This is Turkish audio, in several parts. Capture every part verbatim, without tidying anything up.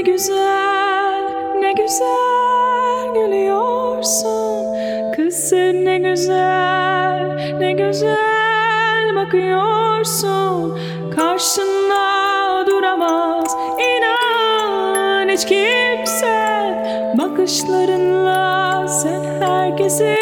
güzel, ne güzel gülüyorsun. Kız sen ne güzel, ne güzel bakıyorsun. Karşında duramaz inan hiç kimse. Bakışlarınla sen herkesi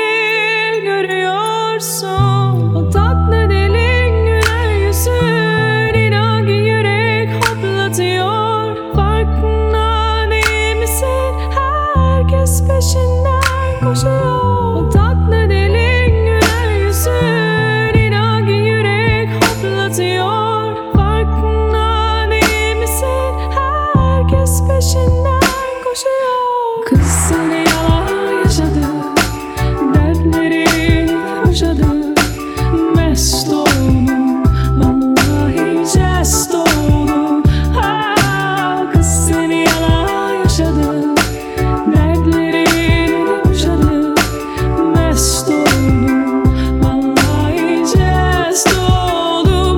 görüyorsun. O tatlı dilin, güler yüzün, inan ki yürek hoplatıyor. Farkında değil misin? Herkes peşinden koşuyor. O tatlı dilin, güler yüzün, inan ki yürek hoplatıyor. Farkında değil misin? Herkes peşinden koşuyor. Kız seni yalan yaşadı, dertleri boşadı, mest oldu, vallahi jest oldu. Ha, kız seni yalan yaşadı, dertleri boşadı, mest oldu, vallahi jest oldu.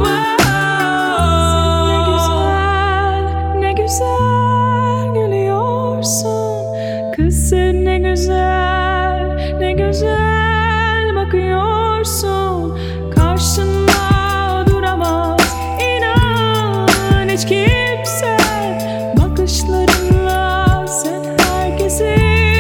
Ha, ne güzel, ne güzel gülüyorsun. Kız sen ne güzel, ne güzel bakıyorsun. Karşında duramaz inan hiç kimse. Bakışlarınla sen herkesi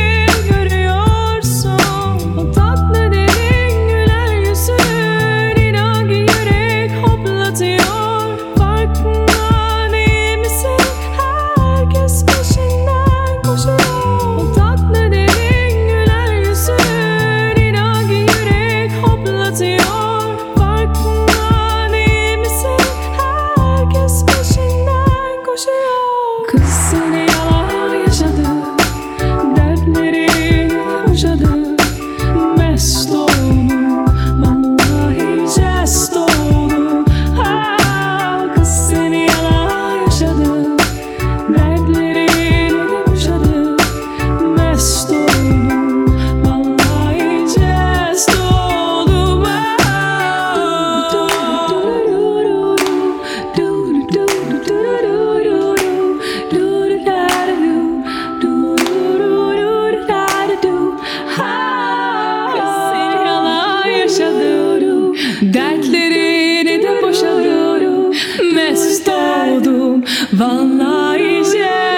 görüyorsun. O tatlı dilin, güler yüzün, inan ki yürek hoplatıyor. Farkında değil misin? Herkes peşinden koşuyor. O tatlı dilin, güler yüzün, inan ki yürek hoplatıyor. Farkında değil misin? Herkes peşinden koşuyor. Kız seni yalan yaşadı, dertleri boşadı, mest oldu, vallahi jest oldu. Ha, kız seni yalan yaşadı, dertleri boşadı, mest oldu, vallahi jest oldu. Kız seni yalan yaşadı, dertlerini de boşadı, mest oldum, vallahi jest